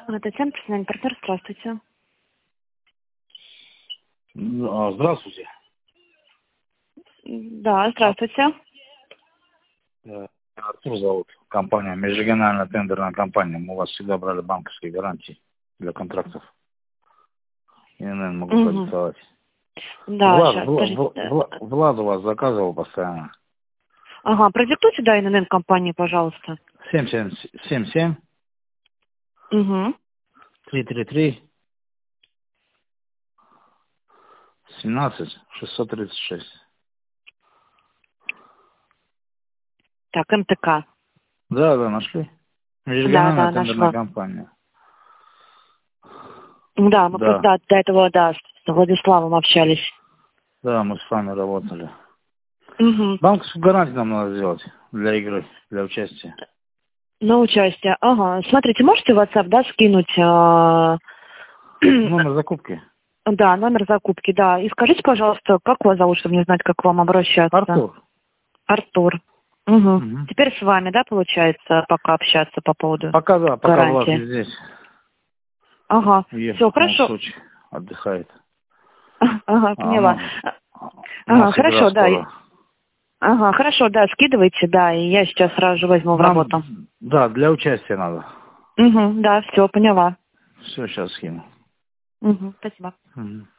Татьяна, профессиональный партнер, здравствуйте. Здравствуйте. Да, здравствуйте. Артур зовут. Компания, межрегиональная тендерная компания. Мы у вас всегда брали банковские гарантии для контрактов. Я, наверное, могу продиктовать. Да, Влад, сейчас, подождите. Влад у вас заказывал постоянно. Ага, продиктуйте, да, ИНН компании, пожалуйста. 7777 Угу. 333 17 636. Так, МТК. Да, нашли. Да, Межрегиональная тендерная нашла. компания. Да, мы Да. просто до этого, да, с Владиславом общались. Да, мы с вами работали. Угу. Банковскую гарантию нам надо сделать для игры, для участия. На участие. Ага. Смотрите, можете в WhatsApp, да, скинуть Номер закупки. да, номер закупки, да. И скажите, пожалуйста, как вас зовут, чтобы мне знать, как к вам обращаться? Артур. Артур. Угу. Угу. Теперь с вами, да, получается, пока общаться по поводу Пока да, пока Влад гарантии? не здесь. Ага. Уехал, Все, он в хорошо. Сочи отдыхает. Ага, А поняла. у Ага, нас игра хорошо, да. скоро. Ага, хорошо, да, скидывайте, да, и я сейчас сразу же возьму в Нам, работу. да, для участия надо. Угу, да, все, поняла. Все, сейчас скину. Угу, спасибо. Угу.